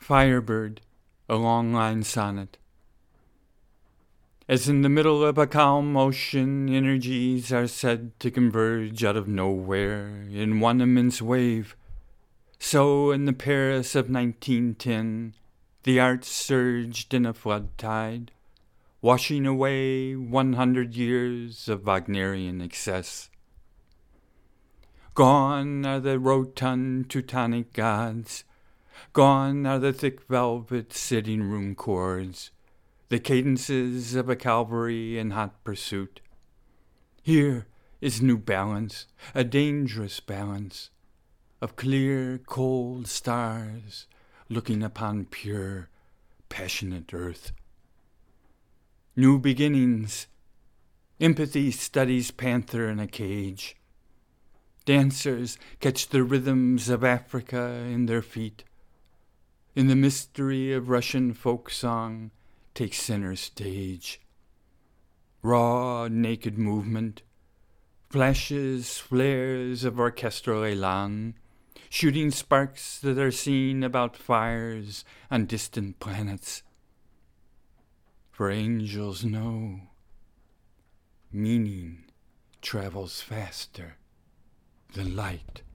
Firebird, a long line sonnet. As in the middle of a calm ocean, energies are said to converge out of nowhere in one immense wave, so in the Paris of 1910, the arts surged in a flood tide, washing away 100 years of Wagnerian excess. Gone are the rotund Teutonic gods, gone are the thick velvet sitting-room chords, the cadences of a cavalry in hot pursuit. Here is new balance, a dangerous balance, of clear, cold stars looking upon pure, passionate earth. New beginnings. Empathy studies panther in a cage. Dancers catch the rhythms of Africa in their feet. In the mystery of Russian folk song, take center stage. Raw, naked movement, flashes, flares of orchestral elan, shooting sparks that are seen about fires on distant planets. For angels know, meaning travels faster than light.